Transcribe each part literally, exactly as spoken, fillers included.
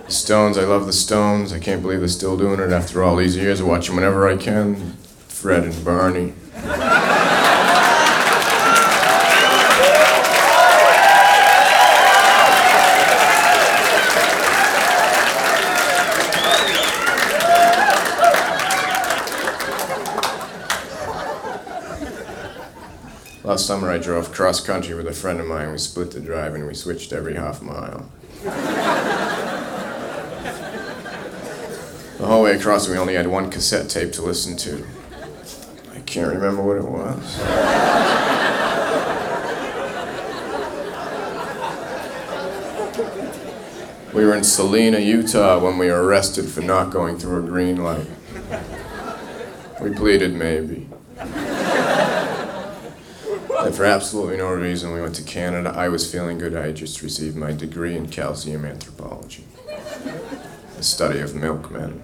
The Stones, I love the Stones. I can't believe they're still doing it after all these years. I watch them whenever I can. Fred and Barney. Last summer I drove cross country with a friend of mine. We split the drive and we switched every half mile. The whole way across we only had one cassette tape to listen to. I can't remember what it was. We were in Salina, Utah when we were arrested for not going through a green light. We pleaded maybe. And for absolutely no reason, we went to Canada. I was feeling good. I had just received my degree in calcium anthropology, the study of milkmen.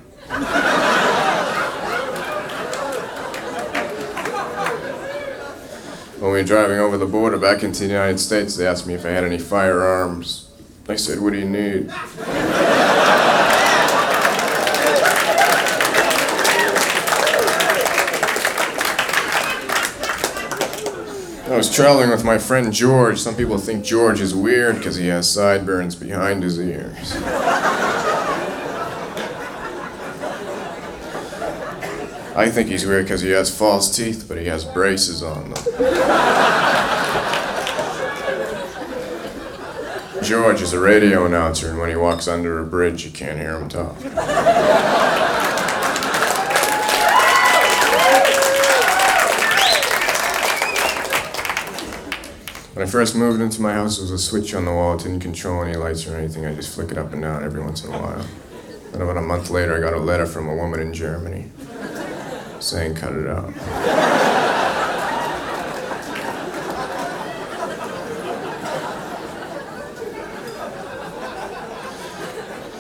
When we were driving over the border back into the United States, they asked me if I had any firearms. I said, "What do you need?" I was traveling with my friend George. Some people think George is weird because he has sideburns behind his ears. I think he's weird because he has false teeth, but he has braces on them. George is a radio announcer, and when he walks under a bridge, you can't hear him talk. When I first moved into my house, there was a switch on the wall. It didn't control any lights or anything. I just flick it up and down every once in a while. Then about a month later, I got a letter from a woman in Germany saying, "Cut it out."